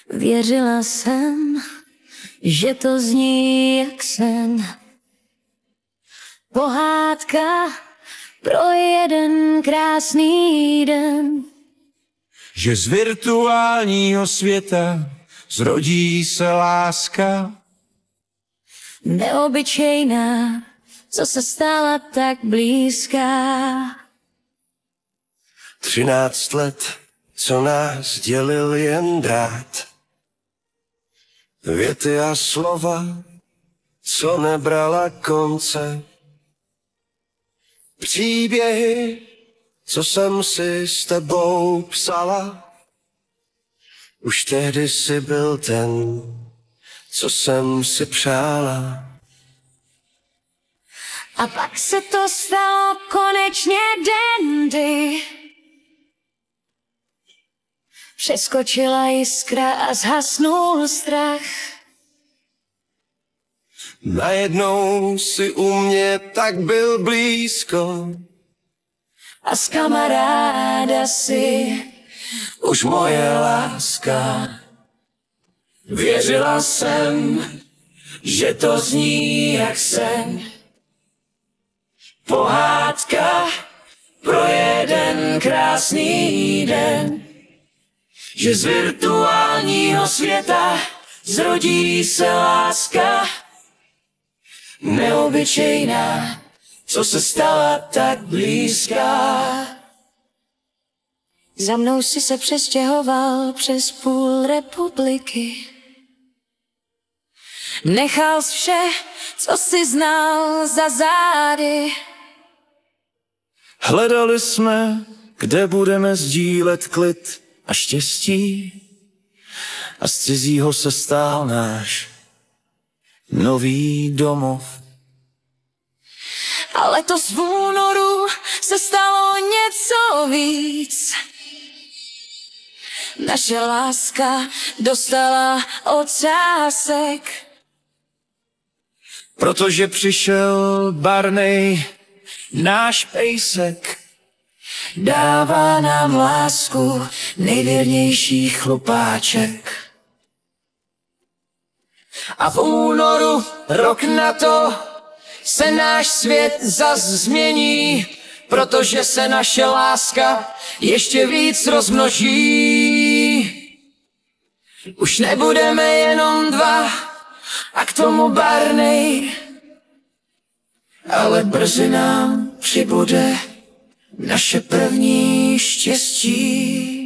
Věřila jsem, že to zní jak sen. Pohádka pro jeden krásný den. Že z virtuálního světa zrodí se láska. Neobyčejná, co se stala tak blízká. 13 let, co nás dělil jen drát. Věty a slova, co nebrala konce. Příběhy, co jsem si s tebou psala. Už tehdy jsi byl ten, co jsem si přála. A pak se to stalo konečně dendy. Přeskočila jiskra a zhasnul strach. Najednou si u mě tak byl blízko. A z kamaráda si Už moje láska. Věřila jsem, že to zní jak sen. Pohádka pro jeden krásný den. Že z virtuálního světa zrodí se láska. Neobyčejná, co se stala tak blízká. za mnou si se přestěhoval přes půl republiky. Nechal jsi vše, co jsi znal, za zády. Hledali jsme, kde budeme sdílet klid a štěstí. A z cizího se stál náš nový domov. A letos v únoru se stalo něco víc. Naše láska dostala ocásek. Protože přišel Barney, náš pejsek. Dává nám lásku, nejvěrnější chlupáček. A v únoru, rok na to, se náš svět zas změní, protože se naše láska ještě víc rozmnoží. Už nebudeme jenom dva a k tomu Barney, ale brzy nám přibude naše první štěstí.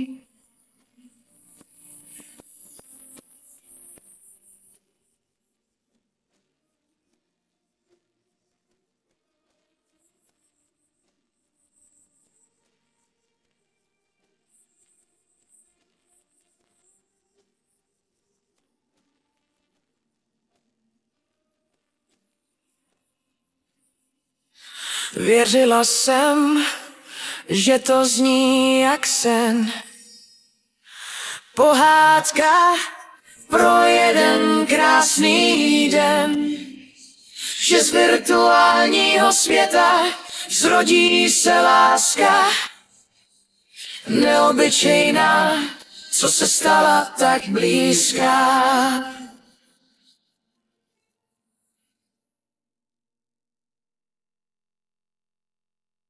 Věřila jsem, že to zní jak sen. Pohádka pro jeden krásný den. Že z virtuálního světa zrodí se láska. Neobyčejná, co se stala tak blízká.